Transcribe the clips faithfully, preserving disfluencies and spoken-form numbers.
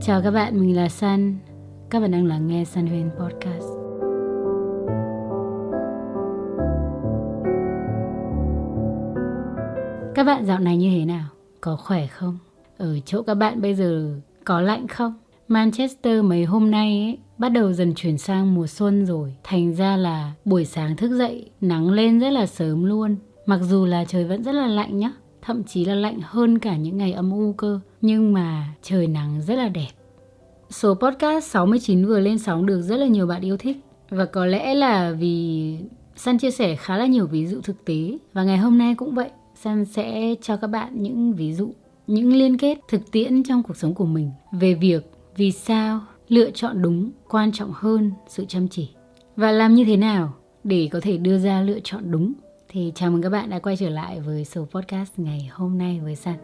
Chào các bạn, mình là Sun. Các bạn đang lắng nghe Sun Huyên Podcast. Các bạn dạo này như thế nào? Có khỏe không? Ở chỗ các bạn bây giờ có lạnh không? Manchester mấy hôm nay ấy, bắt đầu dần chuyển sang mùa xuân rồi. Thành ra là buổi sáng thức dậy nắng lên rất là sớm luôn. Mặc dù là trời vẫn rất là lạnh nhá, thậm chí là lạnh hơn cả những ngày âm u cơ. Nhưng mà trời nắng rất là đẹp. Số podcast sáu mươi chín vừa lên sóng được rất là nhiều bạn yêu thích. Và có lẽ là vì Sun chia sẻ khá là nhiều ví dụ thực tế. Và ngày hôm nay cũng vậy, Sun sẽ cho các bạn những ví dụ, những liên kết thực tiễn trong cuộc sống của mình về việc vì sao lựa chọn đúng quan trọng hơn sự chăm chỉ. Và làm như thế nào để có thể đưa ra lựa chọn đúng. Thì chào mừng các bạn đã quay trở lại với số podcast ngày hôm nay với Sun.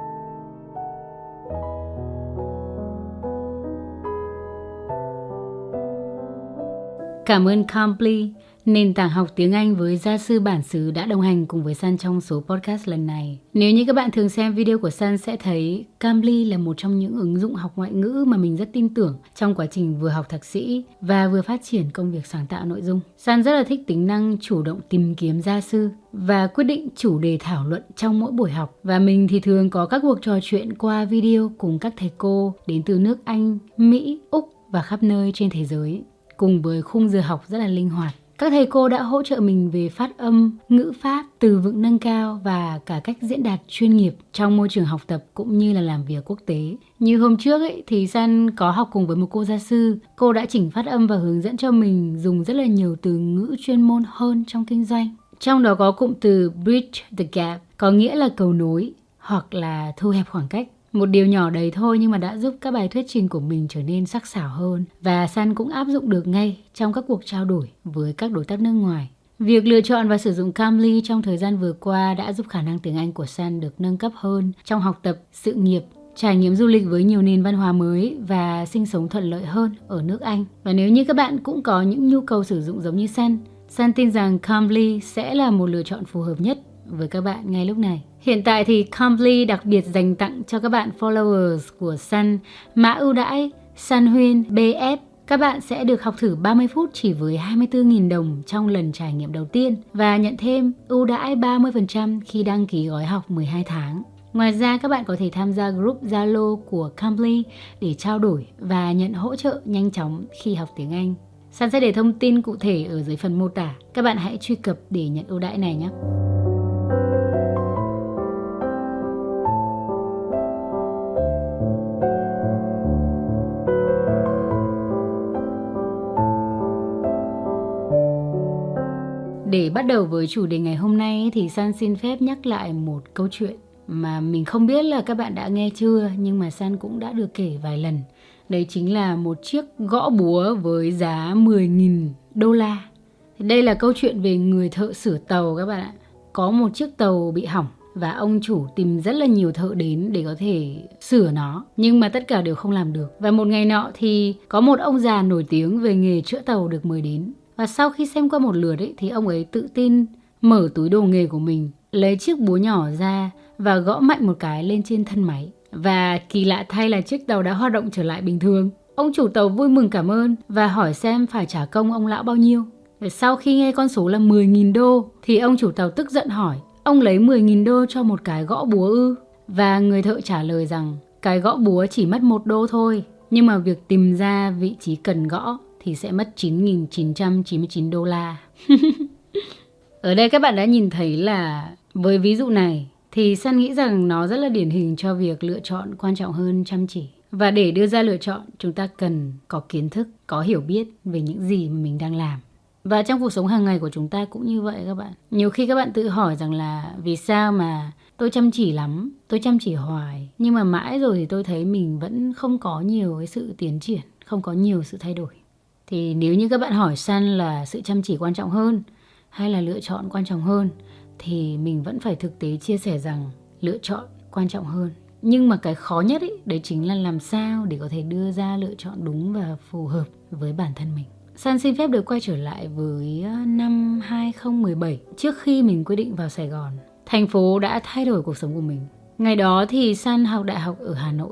Cảm ơn Cambly, nền tảng học tiếng Anh với gia sư bản xứ đã đồng hành cùng với Sun trong số podcast lần này. Nếu như các bạn thường xem video của Sun sẽ thấy Cambly là một trong những ứng dụng học ngoại ngữ mà mình rất tin tưởng trong quá trình vừa học thạc sĩ và vừa phát triển công việc sáng tạo nội dung. Sun rất là thích tính năng chủ động tìm kiếm gia sư và quyết định chủ đề thảo luận trong mỗi buổi học. Và mình thì thường có các cuộc trò chuyện qua video cùng các thầy cô đến từ nước Anh, Mỹ, Úc và khắp nơi trên thế giới, cùng với khung giờ học rất là linh hoạt. Các thầy cô đã hỗ trợ mình về phát âm, ngữ pháp, từ vựng nâng cao và cả cách diễn đạt chuyên nghiệp trong môi trường học tập cũng như là làm việc quốc tế. Như hôm trước ấy, thì Sun có học cùng với một cô gia sư. Cô đã chỉnh phát âm và hướng dẫn cho mình dùng rất là nhiều từ ngữ chuyên môn hơn trong kinh doanh. Trong đó có cụm từ bridge the gap, có nghĩa là cầu nối hoặc là thu hẹp khoảng cách. Một điều nhỏ đấy thôi nhưng mà đã giúp các bài thuyết trình của mình trở nên sắc sảo hơn. Và Sun cũng áp dụng được ngay trong các cuộc trao đổi với các đối tác nước ngoài. Việc lựa chọn và sử dụng Cambly trong thời gian vừa qua đã giúp khả năng tiếng Anh của Sun được nâng cấp hơn trong học tập, sự nghiệp, trải nghiệm du lịch với nhiều nền văn hóa mới và sinh sống thuận lợi hơn ở nước Anh. Và nếu như các bạn cũng có những nhu cầu sử dụng giống như Sun, Sun tin rằng Cambly sẽ là một lựa chọn phù hợp nhất với các bạn ngay lúc này. Hiện tại thì Cambly đặc biệt dành tặng cho các bạn followers của Sun mã ưu đãi Sun Huyên bê ép. Các bạn sẽ được học thử ba mươi phút chỉ với hai mươi tư nghìn đồng trong lần trải nghiệm đầu tiên và nhận thêm ưu đãi ba mươi phần trăm khi đăng ký gói học mười hai tháng. Ngoài ra các bạn có thể tham gia group Zalo của Cambly để trao đổi và nhận hỗ trợ nhanh chóng khi học tiếng Anh. Sun sẽ để thông tin cụ thể ở dưới phần mô tả. Các bạn hãy truy cập để nhận ưu đãi này nhé. Để bắt đầu với chủ đề ngày hôm nay thì Sun xin phép nhắc lại một câu chuyện mà mình không biết là các bạn đã nghe chưa, nhưng mà Sun cũng đã được kể vài lần. Đấy chính là một chiếc gõ búa với giá mười nghìn đô la. Đây là câu chuyện về người thợ sửa tàu các bạn ạ. Có một chiếc tàu bị hỏng và ông chủ tìm rất là nhiều thợ đến để có thể sửa nó, nhưng mà tất cả đều không làm được. Và một ngày nọ thì có một ông già nổi tiếng về nghề chữa tàu được mời đến. Và sau khi xem qua một lượt ấy, thì ông ấy tự tin mở túi đồ nghề của mình, lấy chiếc búa nhỏ ra và gõ mạnh một cái lên trên thân máy. Và kỳ lạ thay là chiếc tàu đã hoạt động trở lại bình thường. Ông chủ tàu vui mừng cảm ơn và hỏi xem phải trả công ông lão bao nhiêu. Và sau khi nghe con số là mười nghìn đô thì ông chủ tàu tức giận hỏi: ông lấy mười nghìn đô cho một cái gõ búa ư? Và người thợ trả lời rằng cái gõ búa chỉ mất một đô thôi, nhưng mà việc tìm ra vị trí cần gõ thì sẽ mất chín nghìn chín trăm chín mươi chín đô la. Ở đây các bạn đã nhìn thấy là với ví dụ này thì Sun nghĩ rằng nó rất là điển hình cho việc lựa chọn quan trọng hơn chăm chỉ. Và để đưa ra lựa chọn, chúng ta cần có kiến thức, có hiểu biết về những gì mà mình đang làm. Và trong cuộc sống hàng ngày của chúng ta cũng như vậy các bạn. Nhiều khi các bạn tự hỏi rằng là vì sao mà tôi chăm chỉ lắm, tôi chăm chỉ hoài, nhưng mà mãi rồi thì tôi thấy mình vẫn không có nhiều cái sự tiến triển, không có nhiều sự thay đổi. Thì nếu như các bạn hỏi Sun là sự chăm chỉ quan trọng hơn hay là lựa chọn quan trọng hơn, thì mình vẫn phải thực tế chia sẻ rằng lựa chọn quan trọng hơn. Nhưng mà cái khó nhất ấy, đấy chính là làm sao để có thể đưa ra lựa chọn đúng và phù hợp với bản thân mình. Sun xin phép được quay trở lại với năm hai không một bảy, trước khi mình quyết định vào Sài Gòn. Thành phố đã thay đổi cuộc sống của mình. Ngày đó thì Sun học đại học ở Hà Nội.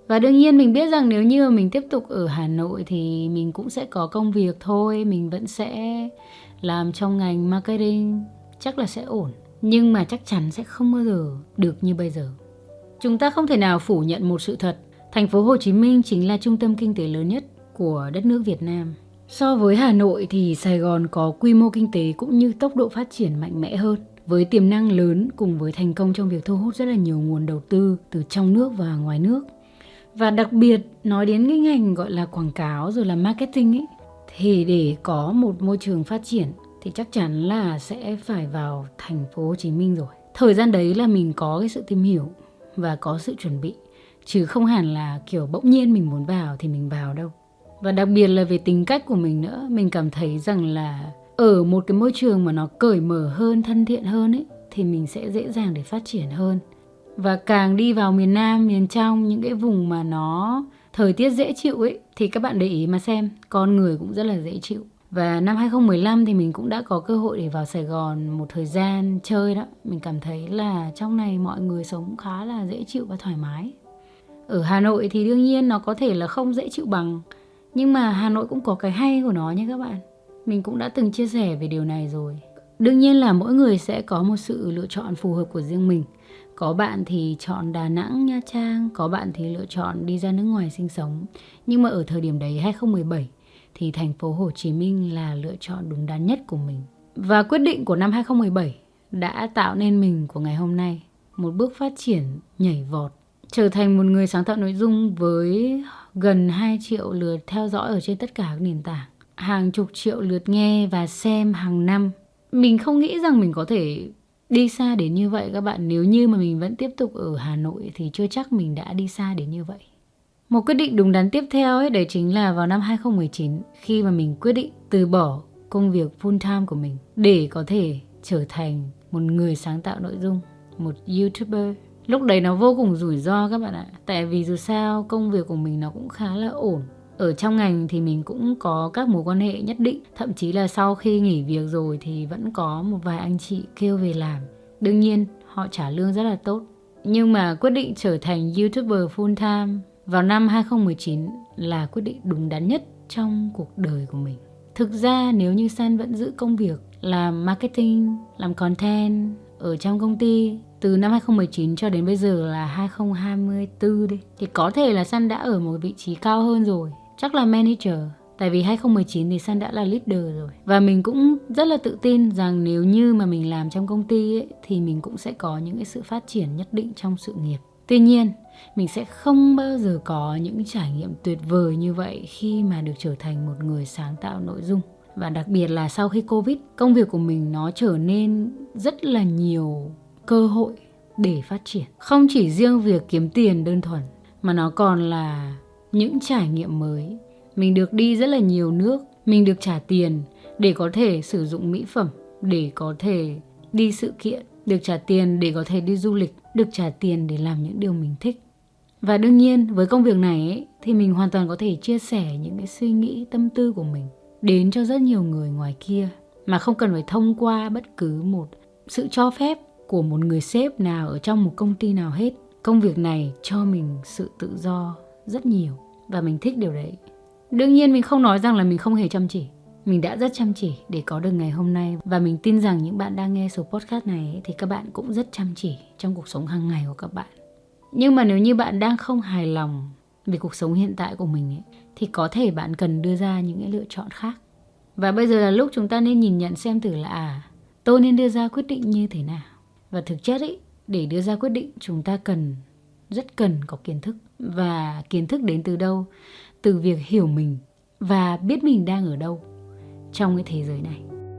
Và đương nhiên mình biết rằng nếu như mình tiếp tục ở Hà Nội thì mình cũng sẽ có công việc thôi. Mình vẫn sẽ làm trong ngành marketing, chắc là sẽ ổn. Nhưng mà chắc chắn sẽ không bao giờ được như bây giờ. Chúng ta không thể nào phủ nhận một sự thật. Thành phố Hồ Chí Minh chính là trung tâm kinh tế lớn nhất của đất nước Việt Nam. So với Hà Nội thì Sài Gòn có quy mô kinh tế cũng như tốc độ phát triển mạnh mẽ hơn, với tiềm năng lớn cùng với thành công trong việc thu hút rất là nhiều nguồn đầu tư từ trong nước và ngoài nước. Và đặc biệt nói đến cái ngành gọi là quảng cáo rồi là marketing ấy, thì để có một môi trường phát triển thì chắc chắn là sẽ phải vào thành phố Hồ Chí Minh rồi. Thời gian đấy là mình có cái sự tìm hiểu và có sự chuẩn bị, chứ không hẳn là kiểu bỗng nhiên mình muốn vào thì mình vào đâu. Và đặc biệt là về tính cách của mình nữa, mình cảm thấy rằng là ở một cái môi trường mà nó cởi mở hơn, thân thiện hơn ấy, thì mình sẽ dễ dàng để phát triển hơn. Và càng đi vào miền Nam, miền trong, những cái vùng mà nó thời tiết dễ chịu ấy, thì các bạn để ý mà xem, con người cũng rất là dễ chịu. Và năm hai không một năm thì mình cũng đã có cơ hội để vào Sài Gòn một thời gian chơi đó. Mình cảm thấy là trong này mọi người sống khá là dễ chịu và thoải mái. Ở Hà Nội thì đương nhiên nó có thể là không dễ chịu bằng, nhưng mà Hà Nội cũng có cái hay của nó nha các bạn. Mình cũng đã từng chia sẻ về điều này rồi. Đương nhiên là mỗi người sẽ có một sự lựa chọn phù hợp của riêng mình. Có bạn thì chọn Đà Nẵng, Nha Trang, có bạn thì lựa chọn đi ra nước ngoài sinh sống. Nhưng mà ở thời điểm đấy hai không một bảy thì thành phố Hồ Chí Minh là lựa chọn đúng đắn nhất của mình. Và quyết định của năm hai không một bảy đã tạo nên mình của ngày hôm nay. Một bước phát triển nhảy vọt, trở thành một người sáng tạo nội dung với gần hai triệu lượt theo dõi ở trên tất cả các nền tảng, hàng chục triệu lượt nghe và xem hàng năm. Mình không nghĩ rằng mình có thể đi xa đến như vậy các bạn. Nếu như mà mình vẫn tiếp tục ở Hà Nội thì chưa chắc mình đã đi xa đến như vậy. Một quyết định đúng đắn tiếp theo ấy, đấy chính là vào năm hai không một chín, khi mà mình quyết định từ bỏ công việc full time của mình để có thể trở thành một người sáng tạo nội dung, một YouTuber. Lúc đấy nó vô cùng rủi ro các bạn ạ. Tại vì dù sao công việc của mình nó cũng khá là ổn. Ở trong ngành thì mình cũng có các mối quan hệ nhất định. Thậm chí là sau khi nghỉ việc rồi thì vẫn có một vài anh chị kêu về làm. Đương nhiên họ trả lương rất là tốt. Nhưng mà quyết định trở thành YouTuber full time vào năm hai không một chín là quyết định đúng đắn nhất trong cuộc đời của mình. Thực ra nếu như San vẫn giữ công việc làm marketing, làm content ở trong công ty từ năm hai không một chín cho đến bây giờ là hai không hai tư đi, thì có thể là San đã ở một vị trí cao hơn rồi, chắc là manager. Tại vì hai không một chín thì San đã là leader rồi. Và mình cũng rất là tự tin rằng nếu như mà mình làm trong công ty ấy, thì mình cũng sẽ có những cái sự phát triển nhất định trong sự nghiệp. Tuy nhiên, mình sẽ không bao giờ có những trải nghiệm tuyệt vời như vậy khi mà được trở thành một người sáng tạo nội dung. Và đặc biệt là sau khi Covid, công việc của mình nó trở nên rất là nhiều cơ hội để phát triển. Không chỉ riêng việc kiếm tiền đơn thuần, mà nó còn là những trải nghiệm mới. Mình được đi rất là nhiều nước, mình được trả tiền để có thể sử dụng mỹ phẩm, để có thể đi sự kiện, được trả tiền để có thể đi du lịch, được trả tiền để làm những điều mình thích. Và đương nhiên với công việc này ấy, thì mình hoàn toàn có thể chia sẻ những cái suy nghĩ, tâm tư của mình đến cho rất nhiều người ngoài kia, mà không cần phải thông qua bất cứ một sự cho phép của một người sếp nào ở trong một công ty nào hết. Công việc này cho mình sự tự do rất nhiều và mình thích điều đấy. Đương nhiên mình không nói rằng là mình không hề chăm chỉ. Mình đã rất chăm chỉ để có được ngày hôm nay. Và mình tin rằng những bạn đang nghe số podcast này ấy, thì các bạn cũng rất chăm chỉ trong cuộc sống hàng ngày của các bạn. Nhưng mà nếu như bạn đang không hài lòng về cuộc sống hiện tại của mình ấy, thì có thể bạn cần đưa ra những cái lựa chọn khác. Và bây giờ là lúc chúng ta nên nhìn nhận xem thử là à, tôi nên đưa ra quyết định như thế nào. Và thực chất ấy, để đưa ra quyết định chúng ta cần, rất cần có kiến thức. Và kiến thức đến từ đâu? Từ việc hiểu mình và biết mình đang ở đâu trong cái thế giới này.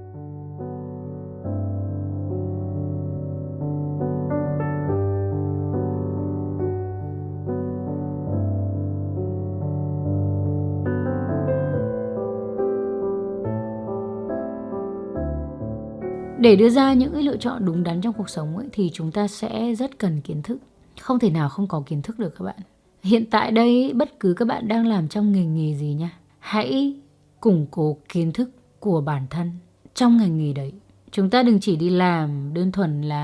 Để đưa ra những cái lựa chọn đúng đắn trong cuộc sống ấy, thì chúng ta sẽ rất cần kiến thức. Không thể nào không có kiến thức được các bạn. Hiện tại đây, bất cứ các bạn đang làm trong ngành nghề gì nha, hãy củng cố kiến thức của bản thân trong ngành nghề đấy. Chúng ta đừng chỉ đi làm đơn thuần là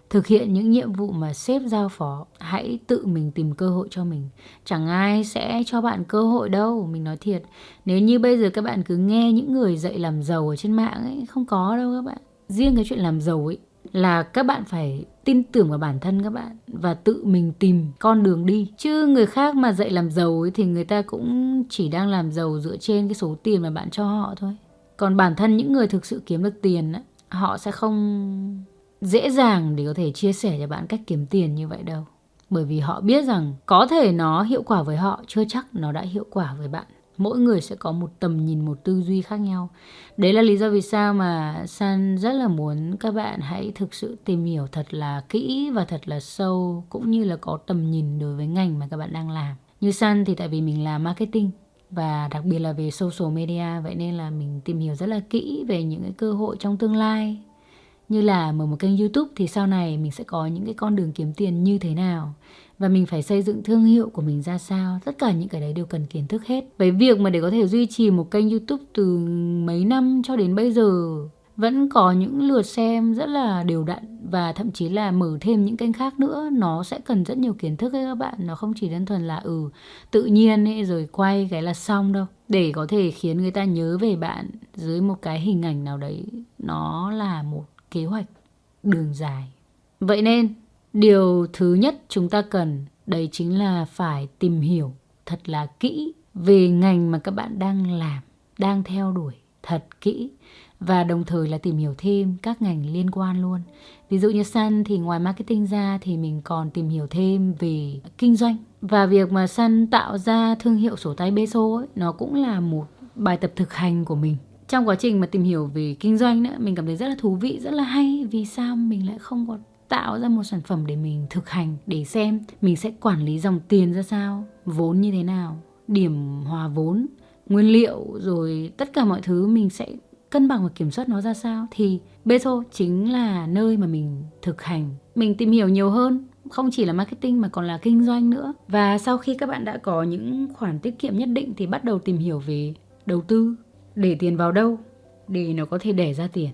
thực hiện những nhiệm vụ mà sếp giao phó. Hãy tự mình tìm cơ hội cho mình. Chẳng ai sẽ cho bạn cơ hội đâu, mình nói thiệt. Nếu như bây giờ các bạn cứ nghe những người dạy làm giàu ở trên mạng ấy, không có đâu các bạn. Riêng cái chuyện làm giàu ấy là các bạn phải tin tưởng vào bản thân các bạn và tự mình tìm con đường đi. Chứ người khác mà dạy làm giàu ấy thì người ta cũng chỉ đang làm giàu dựa trên cái số tiền mà bạn cho họ thôi. Còn bản thân những người thực sự kiếm được tiền ấy, họ sẽ không dễ dàng để có thể chia sẻ cho bạn cách kiếm tiền như vậy đâu. Bởi vì họ biết rằng có thể nó hiệu quả với họ, chưa chắc nó đã hiệu quả với bạn. Mỗi người sẽ có một tầm nhìn, một tư duy khác nhau. Đấy là lý do vì sao mà San rất là muốn các bạn hãy thực sự tìm hiểu thật là kỹ và thật là sâu, cũng như là có tầm nhìn đối với ngành mà các bạn đang làm. Như San thì tại vì mình làm marketing và đặc biệt là về social media, vậy nên là mình tìm hiểu rất là kỹ về những cái cơ hội trong tương lai. Như là mở một kênh YouTube thì sau này mình sẽ có những cái con đường kiếm tiền như thế nào, và mình phải xây dựng thương hiệu của mình ra sao. Tất cả những cái đấy đều cần kiến thức hết. Với việc mà để có thể duy trì một kênh YouTube từ mấy năm cho đến bây giờ vẫn có những lượt xem rất là đều đặn, và thậm chí là mở thêm những kênh khác nữa, nó sẽ cần rất nhiều kiến thức ấy các bạn. Nó không chỉ đơn thuần là ừ tự nhiên ấy rồi quay cái là xong đâu. Để có thể khiến người ta nhớ về bạn dưới một cái hình ảnh nào đấy, nó là một kế hoạch đường dài. Vậy nên điều thứ nhất chúng ta cần đấy chính là phải tìm hiểu thật là kỹ về ngành mà các bạn đang làm, đang theo đuổi thật kỹ, và đồng thời là tìm hiểu thêm các ngành liên quan luôn. Ví dụ như San thì ngoài marketing ra thì mình còn tìm hiểu thêm về kinh doanh, và việc mà San tạo ra thương hiệu sổ tay Beso ấy, nó cũng là một bài tập thực hành của mình. Trong quá trình mà tìm hiểu về kinh doanh nữa, mình cảm thấy rất là thú vị, rất là hay. Vì sao mình lại không có tạo ra một sản phẩm để mình thực hành, để xem mình sẽ quản lý dòng tiền ra sao, vốn như thế nào, điểm hòa vốn, nguyên liệu, rồi tất cả mọi thứ mình sẽ cân bằng và kiểm soát nó ra sao. Thì Beso chính là nơi mà mình thực hành, mình tìm hiểu nhiều hơn, không chỉ là marketing mà còn là kinh doanh nữa. Và sau khi các bạn đã có những khoản tiết kiệm nhất định thì bắt đầu tìm hiểu về đầu tư, để tiền vào đâu để nó có thể đẻ ra tiền.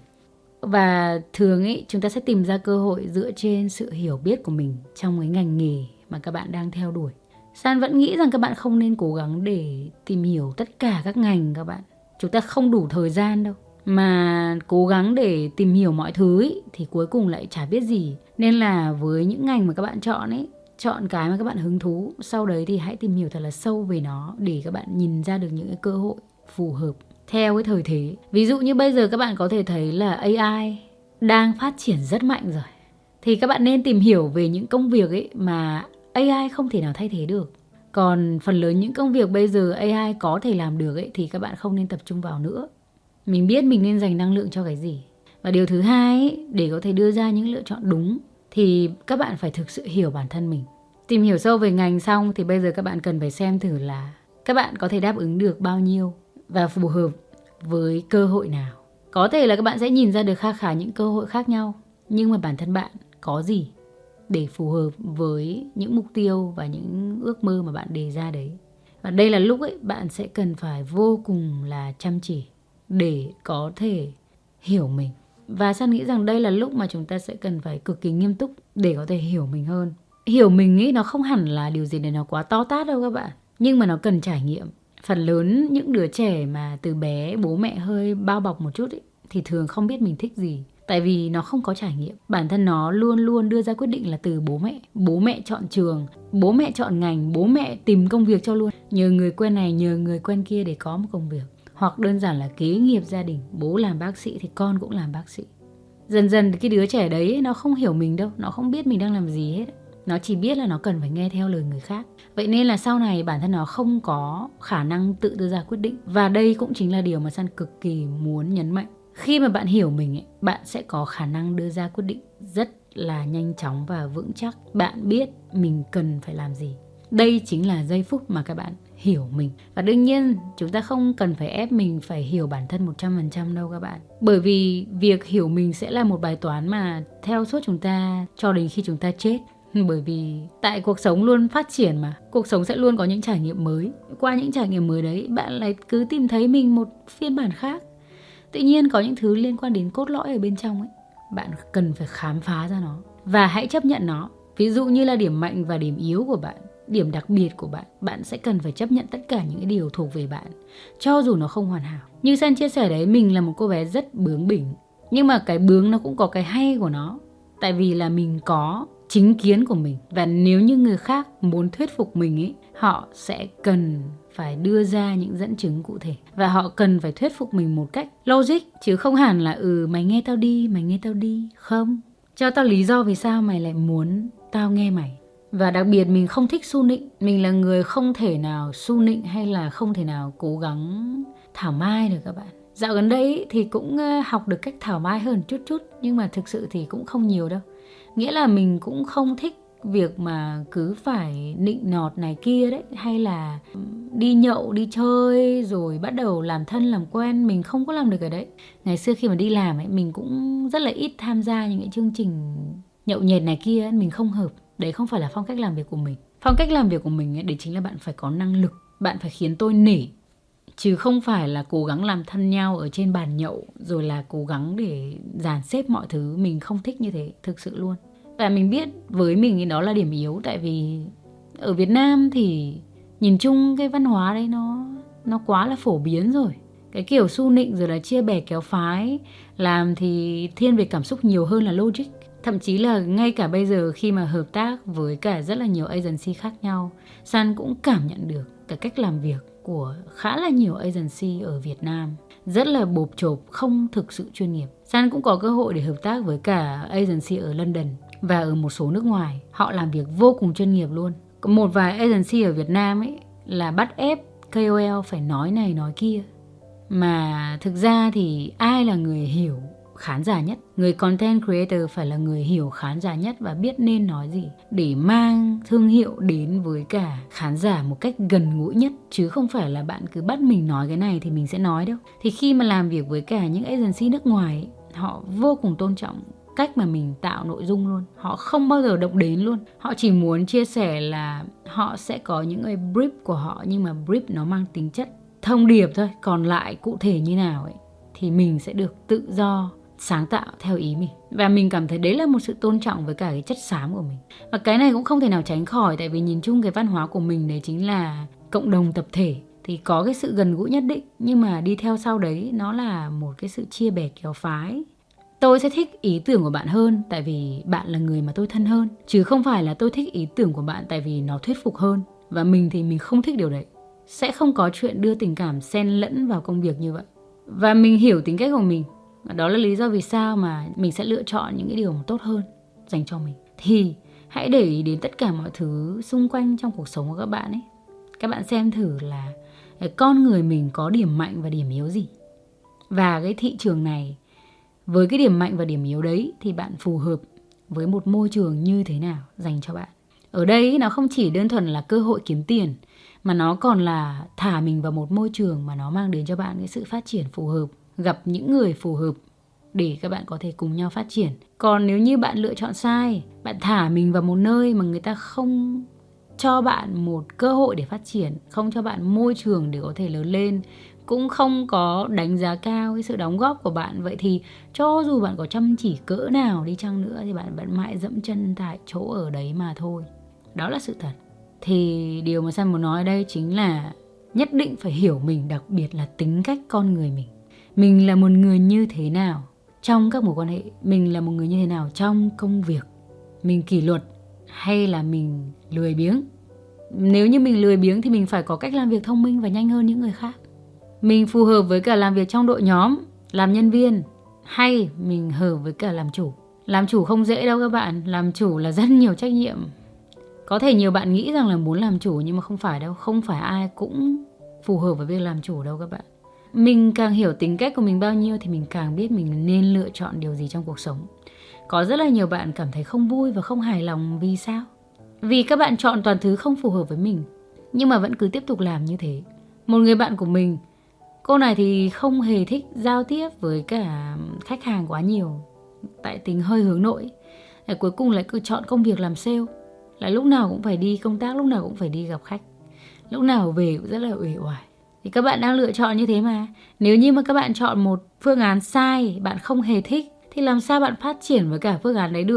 Và thường ấy, chúng ta sẽ tìm ra cơ hội dựa trên sự hiểu biết của mình trong cái ngành nghề mà các bạn đang theo đuổi. San vẫn nghĩ rằng các bạn không nên cố gắng để tìm hiểu tất cả các ngành các bạn. Chúng ta không đủ thời gian đâu. Mà cố gắng để tìm hiểu mọi thứ ấy, thì cuối cùng lại chả biết gì. Nên là với những ngành mà các bạn chọn ấy, chọn cái mà các bạn hứng thú. Sau đấy thì hãy tìm hiểu thật là sâu về nó để các bạn nhìn ra được những cái cơ hội phù hợp theo cái thời thế. Ví dụ như bây giờ các bạn có thể thấy là a i đang phát triển rất mạnh rồi, thì các bạn nên tìm hiểu về những công việc ấy mà a i không thể nào thay thế được. Còn phần lớn những công việc bây giờ a i có thể làm được ấy, thì các bạn không nên tập trung vào nữa. Mình biết mình nên dành năng lượng cho cái gì. Và điều thứ hai ấy, để có thể đưa ra những lựa chọn đúng thì các bạn phải thực sự hiểu bản thân mình. Tìm hiểu sâu về ngành xong thì bây giờ các bạn cần phải xem thử là các bạn có thể đáp ứng được bao nhiêu và phù hợp với cơ hội nào. Có thể là các bạn sẽ nhìn ra được kha khá những cơ hội khác nhau, nhưng mà bản thân bạn có gì để phù hợp với những mục tiêu và những ước mơ mà bạn đề ra đấy. Và đây là lúc ấy bạn sẽ cần phải vô cùng là chăm chỉ để có thể hiểu mình. Và San nghĩ rằng đây là lúc mà chúng ta sẽ cần phải cực kỳ nghiêm túc để có thể hiểu mình hơn. Hiểu mình ấy nó không hẳn là điều gì để nó quá to tát đâu các bạn, nhưng mà nó cần trải nghiệm. Phần lớn những đứa trẻ mà từ bé bố mẹ hơi bao bọc một chút ấy, thì thường không biết mình thích gì. Tại vì nó không có trải nghiệm. Bản thân nó luôn luôn đưa ra quyết định là từ bố mẹ. Bố mẹ chọn trường, bố mẹ chọn ngành, bố mẹ tìm công việc cho luôn. Nhờ người quen này, nhờ người quen kia để có một công việc. Hoặc đơn giản là kế nghiệp gia đình. Bố làm bác sĩ thì con cũng làm bác sĩ. Dần dần cái đứa trẻ đấy nó không hiểu mình đâu. Nó không biết mình đang làm gì hết. Nó chỉ biết là nó cần phải nghe theo lời người khác. Vậy nên là sau này bản thân nó không có khả năng tự đưa ra quyết định. Và đây cũng chính là điều mà San cực kỳ muốn nhấn mạnh. Khi mà bạn hiểu mình ấy, bạn sẽ có khả năng đưa ra quyết định rất là nhanh chóng và vững chắc. Bạn biết mình cần phải làm gì. Đây chính là giây phút mà các bạn hiểu mình. Và đương nhiên chúng ta không cần phải ép mình phải hiểu bản thân một trăm phần trăm đâu các bạn. Bởi vì việc hiểu mình sẽ là một bài toán mà theo suốt chúng ta cho đến khi chúng ta chết. Bởi vì tại cuộc sống luôn phát triển mà. Cuộc sống sẽ luôn có những trải nghiệm mới. Qua những trải nghiệm mới đấy, bạn lại cứ tìm thấy mình một phiên bản khác. Tự nhiên có những thứ liên quan đến cốt lõi ở bên trong ấy, bạn cần phải khám phá ra nó. và hãy chấp nhận nó. Ví dụ như là điểm mạnh và điểm yếu của bạn, điểm đặc biệt của bạn, bạn sẽ cần phải chấp nhận tất cả những cái điều thuộc về bạn, cho dù nó không hoàn hảo. Như San chia sẻ đấy, mình là một cô bé rất bướng bỉnh, nhưng mà cái bướng nó cũng có cái hay của nó. Tại vì là mình có chính kiến của mình, và nếu như người khác muốn thuyết phục mình ấy, họ sẽ cần phải đưa ra những dẫn chứng cụ thể, và họ cần phải thuyết phục mình một cách logic, chứ không hẳn là ừ mày nghe tao đi, mày nghe tao đi. Không, cho tao lý do vì sao mày lại muốn tao nghe mày. Và đặc biệt mình không thích su nịnh. Mình là người không thể nào su nịnh hay là không thể nào cố gắng thảo mai được các bạn. Dạo gần đây thì cũng học được cách thảo mai hơn chút chút, nhưng mà thực sự thì cũng không nhiều đâu. Nghĩa là mình cũng không thích việc mà cứ phải nịnh nọt này kia đấy, hay là đi nhậu, đi chơi rồi bắt đầu làm thân làm quen. Mình không có làm được cái đấy. Ngày xưa khi mà đi làm ấy, mình cũng rất là ít tham gia những cái chương trình nhậu nhẹt này kia ấy. Mình không hợp. Đấy không phải là phong cách làm việc của mình. Phong cách làm việc của mình ấy, đấy chính là bạn phải có năng lực, bạn phải khiến tôi nể, chứ không phải là cố gắng làm thân nhau ở trên bàn nhậu rồi là cố gắng để dàn xếp mọi thứ. Mình không thích như thế, thực sự luôn. Và mình biết với mình thì đó là điểm yếu. Tại vì ở Việt Nam thì nhìn chung cái văn hóa đấy nó nó quá là phổ biến rồi. Cái kiểu su nịnh rồi là chia bè kéo phái, làm thì thiên về cảm xúc nhiều hơn là logic. Thậm chí là ngay cả bây giờ khi mà hợp tác với cả rất là nhiều agency khác nhau, San cũng cảm nhận được cái cách làm việc của khá là nhiều agency ở Việt Nam rất là bộp chộp, không thực sự chuyên nghiệp. San cũng có cơ hội để hợp tác với cả agency ở London và ở một số nước ngoài. Họ làm việc vô cùng chuyên nghiệp luôn. Có một vài agency ở Việt Nam ấy là bắt ép ca o lờ phải nói này nói kia. Mà thực ra thì ai là người hiểu khán giả nhất? Người content creator phải là người hiểu khán giả nhất và biết nên nói gì để mang thương hiệu đến với cả khán giả một cách gần gũi nhất, chứ không phải là bạn cứ bắt mình nói cái này thì mình sẽ nói đâu. Thì khi mà làm việc với cả những agency nước ngoài, họ vô cùng tôn trọng cách mà mình tạo nội dung luôn. Họ không bao giờ động đến luôn. Họ chỉ muốn chia sẻ là họ sẽ có những cái brief của họ, nhưng mà brief nó mang tính chất thông điệp thôi. Còn lại cụ thể như nào ấy thì mình sẽ được tự do sáng tạo theo ý mình. Và mình cảm thấy đấy là một sự tôn trọng với cả cái chất xám của mình. Và cái này cũng không thể nào tránh khỏi, tại vì nhìn chung cái văn hóa của mình đấy chính là cộng đồng tập thể, thì có cái sự gần gũi nhất định, nhưng mà đi theo sau đấy nó là một cái sự chia bè kéo phái. Tôi sẽ thích ý tưởng của bạn hơn tại vì bạn là người mà tôi thân hơn, chứ không phải là tôi thích ý tưởng của bạn tại vì nó thuyết phục hơn. Và mình thì mình không thích điều đấy. Sẽ không có chuyện đưa tình cảm xen lẫn vào công việc như vậy. Và mình hiểu tính cách của mình. Và đó là lý do vì sao mà mình sẽ lựa chọn những cái điều tốt hơn dành cho mình. Thì hãy để ý đến tất cả mọi thứ xung quanh trong cuộc sống của các bạn ấy. Các bạn xem thử là con người mình có điểm mạnh và điểm yếu gì. Và cái thị trường này, với cái điểm mạnh và điểm yếu đấy thì bạn phù hợp với một môi trường như thế nào dành cho bạn. Ở đây nó không chỉ đơn thuần là cơ hội kiếm tiền, mà nó còn là thả mình vào một môi trường mà nó mang đến cho bạn cái sự phát triển phù hợp, gặp những người phù hợp để các bạn có thể cùng nhau phát triển. Còn nếu như bạn lựa chọn sai, bạn thả mình vào một nơi mà người ta không cho bạn một cơ hội để phát triển, không cho bạn môi trường để có thể lớn lên, cũng không có đánh giá cao cái sự đóng góp của bạn, vậy thì cho dù bạn có chăm chỉ cỡ nào đi chăng nữa thì bạn vẫn mãi dẫm chân tại chỗ ở đấy mà thôi. Đó là sự thật. Thì điều mà San muốn nói ở đây chính là nhất định phải hiểu mình, đặc biệt là tính cách con người mình. Mình là một người như thế nào trong các mối quan hệ, mình là một người như thế nào trong công việc, mình kỷ luật hay là mình lười biếng. Nếu như mình lười biếng thì mình phải có cách làm việc thông minh và nhanh hơn những người khác. Mình phù hợp với cả làm việc trong đội nhóm, làm nhân viên, hay mình hợp với cả làm chủ. Làm chủ không dễ đâu các bạn, làm chủ là rất nhiều trách nhiệm. Có thể nhiều bạn nghĩ rằng là muốn làm chủ, nhưng mà không phải đâu. Không phải ai cũng phù hợp với việc làm chủ đâu các bạn. Mình càng hiểu tính cách của mình bao nhiêu thì mình càng biết mình nên lựa chọn điều gì trong cuộc sống. Có rất là nhiều bạn cảm thấy không vui và không hài lòng. Vì sao? Vì các bạn chọn toàn thứ không phù hợp với mình, nhưng mà vẫn cứ tiếp tục làm như thế. Một người bạn của mình, cô này thì không hề thích giao tiếp với cả khách hàng quá nhiều, tại tính hơi hướng nội. Để cuối cùng lại cứ chọn công việc làm sale, là lúc nào cũng phải đi công tác, lúc nào cũng phải đi gặp khách, lúc nào về cũng rất là uể oải. Thì các bạn đang lựa chọn như thế mà. Nếu như mà các bạn chọn một phương án sai, bạn không hề thích, thì làm sao bạn phát triển với cả phương án đấy được?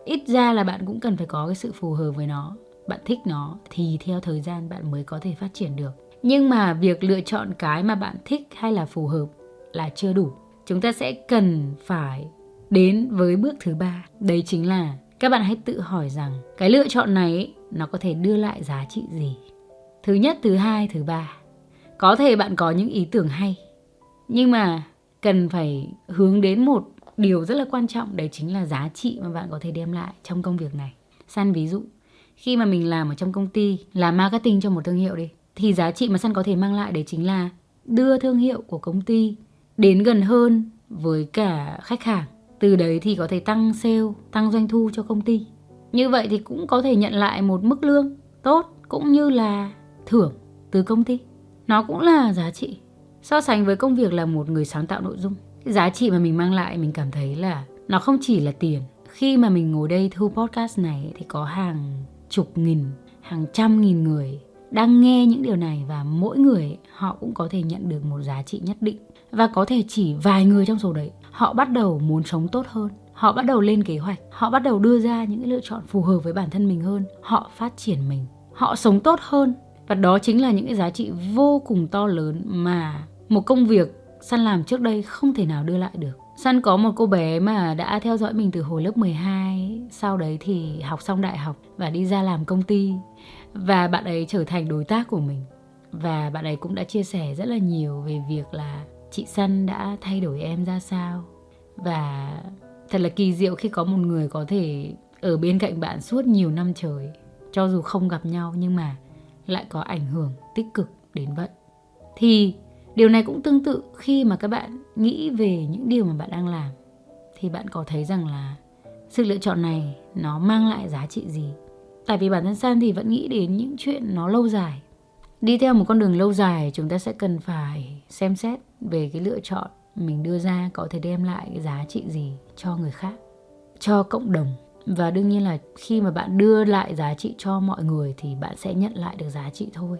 ít ra là bạn cũng cần phải có cái sự phù hợp với nó. Bạn thích nó thì theo thời gian bạn mới có thể phát triển được. Nhưng mà việc lựa chọn cái mà bạn thích hay là phù hợp là chưa đủ. Chúng ta sẽ cần phải đến với bước thứ ba. Đấy chính là các bạn hãy tự hỏi rằng cái lựa chọn này ấy, nó có thể đưa lại giá trị gì. Thứ nhất, thứ hai, thứ ba. Có thể bạn có những ý tưởng hay, nhưng mà cần phải hướng đến một điều rất là quan trọng. Đấy chính là giá trị mà bạn có thể đem lại trong công việc này. San ví dụ, khi mà mình làm ở trong công ty, làm marketing cho một thương hiệu đi, thì giá trị mà San có thể mang lại đấy chính là đưa thương hiệu của công ty đến gần hơn với cả khách hàng. Từ đấy thì có thể tăng sale, tăng doanh thu cho công ty. Như vậy thì cũng có thể nhận lại một mức lương tốt, cũng như là thưởng từ công ty. Nó cũng là giá trị. So sánh với công việc là một người sáng tạo nội dung, cái giá trị mà mình mang lại mình cảm thấy là nó không chỉ là tiền. Khi mà mình ngồi đây thu podcast này thì có hàng chục nghìn, hàng trăm nghìn người đang nghe những điều này, và mỗi người họ cũng có thể nhận được một giá trị nhất định. Và có thể chỉ vài người trong số đấy họ bắt đầu muốn sống tốt hơn, họ bắt đầu lên kế hoạch, họ bắt đầu đưa ra những lựa chọn phù hợp với bản thân mình hơn, họ phát triển mình, họ sống tốt hơn. Và đó chính là những cái giá trị vô cùng to lớn mà một công việc San làm trước đây không thể nào đưa lại được. San có một cô bé mà đã theo dõi mình từ hồi lớp mười hai, sau đấy thì học xong đại học và đi ra làm công ty. Và bạn ấy trở thành đối tác của mình. Và bạn ấy cũng đã chia sẻ rất là nhiều về việc là chị San đã thay đổi em ra sao. Và thật là kỳ diệu khi có một người có thể ở bên cạnh bạn suốt nhiều năm trời, cho dù không gặp nhau nhưng mà lại có ảnh hưởng tích cực đến vậy. Thì điều này cũng tương tự khi mà các bạn nghĩ về những điều mà bạn đang làm, thì bạn có thấy rằng là sự lựa chọn này nó mang lại giá trị gì. Tại vì bản thân San thì vẫn nghĩ đến những chuyện nó lâu dài. Đi theo một con đường lâu dài, chúng ta sẽ cần phải xem xét về cái lựa chọn mình đưa ra có thể đem lại cái giá trị gì cho người khác, cho cộng đồng. Và đương nhiên là khi mà bạn đưa lại giá trị cho mọi người thì bạn sẽ nhận lại được giá trị thôi.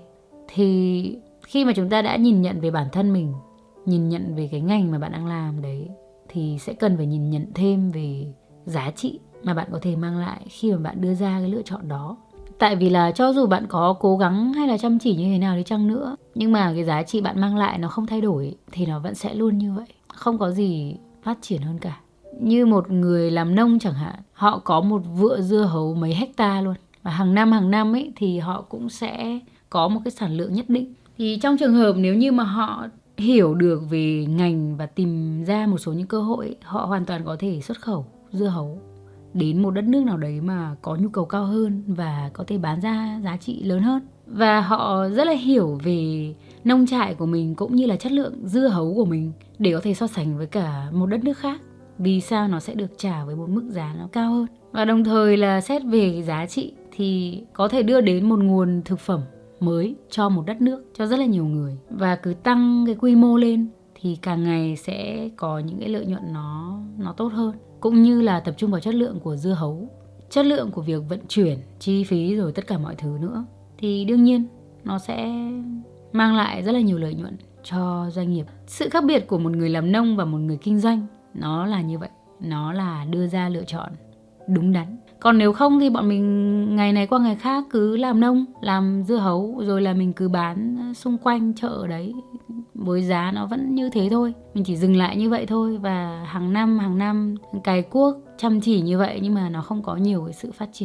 Thì khi mà chúng ta đã nhìn nhận về bản thân mình, nhìn nhận về cái ngành mà bạn đang làm đấy, thì sẽ cần phải nhìn nhận thêm về giá trị mà bạn có thể mang lại khi mà bạn đưa ra cái lựa chọn đó. Tại vì là cho dù bạn có cố gắng hay là chăm chỉ như thế nào đi chăng nữa, nhưng mà cái giá trị bạn mang lại nó không thay đổi thì nó vẫn sẽ luôn như vậy. Không có gì phát triển hơn cả. Như một người làm nông chẳng hạn, họ có một vựa dưa hấu mấy hecta luôn. Và hàng năm hàng năm ấy thì họ cũng sẽ có một cái sản lượng nhất định. Thì trong trường hợp nếu như mà họ hiểu được về ngành và tìm ra một số những cơ hội, họ hoàn toàn có thể xuất khẩu dưa hấu đến một đất nước nào đấy mà có nhu cầu cao hơn và có thể bán ra giá trị lớn hơn. Và họ rất là hiểu về nông trại của mình cũng như là chất lượng dưa hấu của mình để có thể so sánh với cả một đất nước khác. Vì sao nó sẽ được trả với một mức giá nó cao hơn. Và đồng thời là xét về giá trị thì có thể đưa đến một nguồn thực phẩm mới cho một đất nước, cho rất là nhiều người. Và cứ tăng cái quy mô lên thì càng ngày sẽ có những cái lợi nhuận nó, nó tốt hơn. Cũng như là tập trung vào chất lượng của dưa hấu, chất lượng của việc vận chuyển, chi phí rồi tất cả mọi thứ nữa. Thì đương nhiên nó sẽ mang lại rất là nhiều lợi nhuận cho doanh nghiệp. Sự khác biệt của một người làm nông và một người kinh doanh nó là như vậy. Nó là đưa ra lựa chọn đúng đắn. Còn nếu không thì bọn mình ngày này qua ngày khác cứ làm nông, làm dưa hấu, rồi là mình cứ bán xung quanh chợ đấy, với giá nó vẫn như thế thôi. Mình chỉ dừng lại như vậy thôi. Và hàng năm hàng năm cày cuốc chăm chỉ như vậy, nhưng mà nó không có nhiều cái sự phát triển.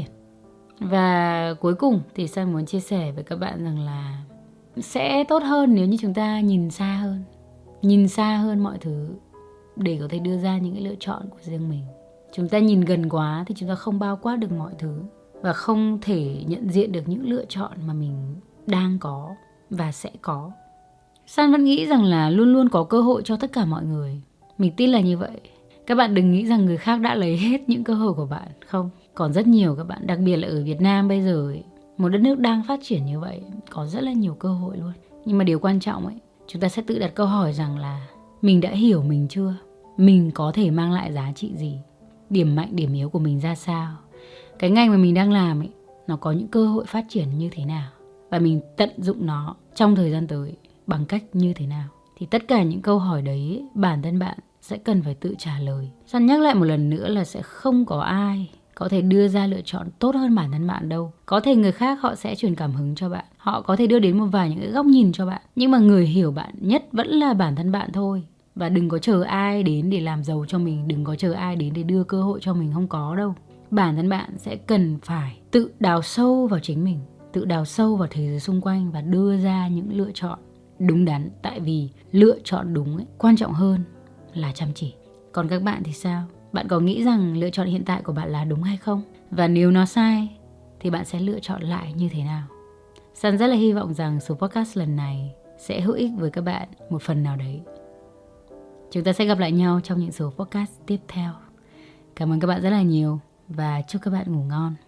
Và cuối cùng thì San muốn chia sẻ với các bạn rằng là sẽ tốt hơn nếu như chúng ta nhìn xa hơn, nhìn xa hơn mọi thứ để có thể đưa ra những cái lựa chọn của riêng mình. Chúng ta nhìn gần quá thì chúng ta không bao quát được mọi thứ và không thể nhận diện được những lựa chọn mà mình đang có và sẽ có. San vẫn nghĩ rằng là luôn luôn có cơ hội cho tất cả mọi người. Mình tin là như vậy. Các bạn đừng nghĩ rằng người khác đã lấy hết những cơ hội của bạn. Không, còn rất nhiều các bạn. Đặc biệt là ở Việt Nam bây giờ ấy, một đất nước đang phát triển như vậy, có rất là nhiều cơ hội luôn. Nhưng mà điều quan trọng ấy, chúng ta sẽ tự đặt câu hỏi rằng là mình đã hiểu mình chưa? Mình có thể mang lại giá trị gì? Điểm mạnh, điểm yếu của mình ra sao? Cái ngành mà mình đang làm ấy, nó có những cơ hội phát triển như thế nào? Và mình tận dụng nó trong thời gian tới bằng cách như thế nào? Thì tất cả những câu hỏi đấy bản thân bạn sẽ cần phải tự trả lời. San nhắc lại một lần nữa là sẽ không có ai có thể đưa ra lựa chọn tốt hơn bản thân bạn đâu. Có thể người khác họ sẽ truyền cảm hứng cho bạn, họ có thể đưa đến một vài những cái góc nhìn cho bạn, nhưng mà người hiểu bạn nhất vẫn là bản thân bạn thôi. Và đừng có chờ ai đến để làm giàu cho mình, đừng có chờ ai đến để đưa cơ hội cho mình, không có đâu. Bản thân bạn sẽ cần phải tự đào sâu vào chính mình, tự đào sâu vào thế giới xung quanh và đưa ra những lựa chọn đúng đắn. Tại vì lựa chọn đúng ấy, quan trọng hơn là chăm chỉ. Còn các bạn thì sao? Bạn có nghĩ rằng lựa chọn hiện tại của bạn là đúng hay không? Và nếu nó sai thì bạn sẽ lựa chọn lại như thế nào? Sun rất là hy vọng rằng số podcast lần này sẽ hữu ích với các bạn một phần nào đấy. Chúng ta sẽ gặp lại nhau trong những số podcast tiếp theo. Cảm ơn các bạn rất là nhiều và chúc các bạn ngủ ngon.